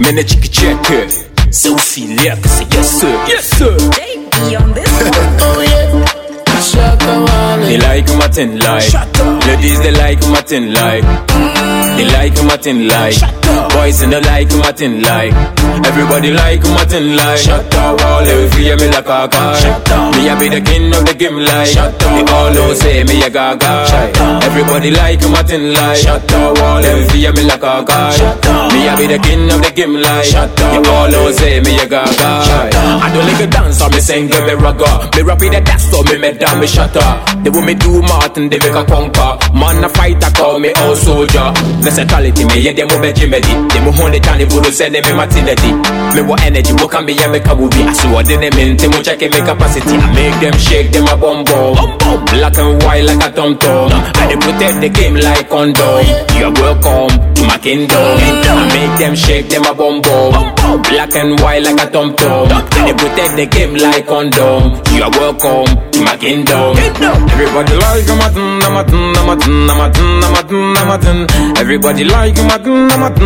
Me ne chicky check. So feel like say yes sir. Yes sir. Baby on this one. Oh yeah. They like my tin like. Ladies they like my tin like. They like my tin like. Boys and they like my tin like. Everybody like my tin like. Shut up, all if you me like a car. Me I be the king of the game like. They all know say me a gaga. Everybody like my tin like. Shut up, all if you me like a car. Me I be the king of the game like. They all know say me a gaga. I don't like a dance, me sing give me ragga. Me rap in the dance, so me down me shut up. They want me do Martin, they make a conquer. Man a fighter, call me old soldier. Versatility me, yeah, they move be Jimmy. They move on the time, they will send me Martinelli. Me what energy, what can be, yeah, make a movie. I saw the name, they will check my capacity. I make them shake, them a bum bum. Black and white like a tom tom. I they protect the game like condom. You're welcome to my kingdom. I make them shake, them a bum bum. Black and white like a tom tom. I they protect the game like condom. You're welcome to my kingdom. Everybody like a mutton. Everybody like a mutton.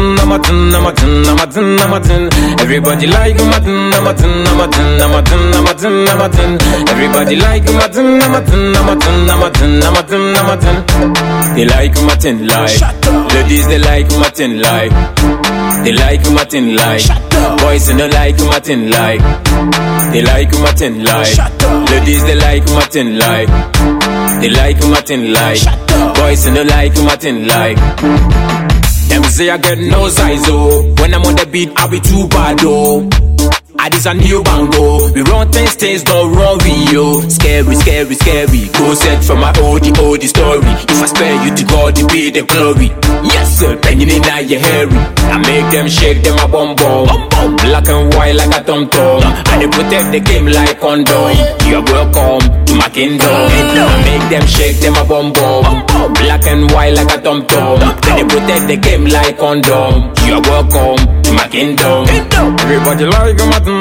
Everybody like a mutton. Everybody like a mutton. They like mutton like. Ladies they like mutton like. They like mutton like. Boys and they like mutton like. They like mutton like. Ladies they like mutton like. They like mutton like. Boys and they like mutton like. Them say I get no size oh. When I'm on the beat I be too bad oh. I this a new bango. We run things don't run with you. Scary, scary, scary. Go set from my old story. If I spare you to God, it be the glory. Yes sir, banging in now you hairy. I make them shake them a bum bum. Black and white like a tom tom. And they protect the game like condom. You're welcome to my kingdom. I make them shake them a bum bum. Black and white like a tom tom. And they protect the game like condom. You're welcome to my kingdom. Everybody like a mutton.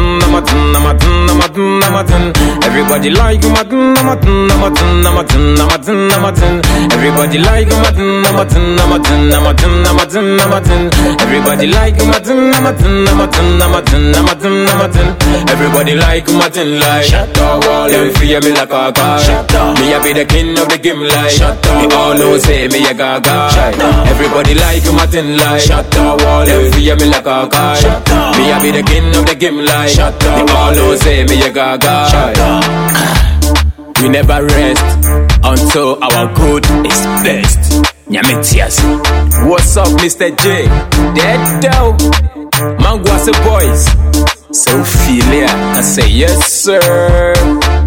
Everybody like mutton. Everybody like mutton. Everybody like mutton. Everybody like mutton like. Shut up, all them fear me like a car. Me I be the king of the game like. Me all know say me a gaga. Everybody like mutton like. Shut up, all them fear me like a car. Me I be the king of the game like. They all know say me a gaga. We never rest until our good is best. Nyametias. What's up, Mr. J? Dead dough. Manguase boys. So feel ya. I say yes, sir.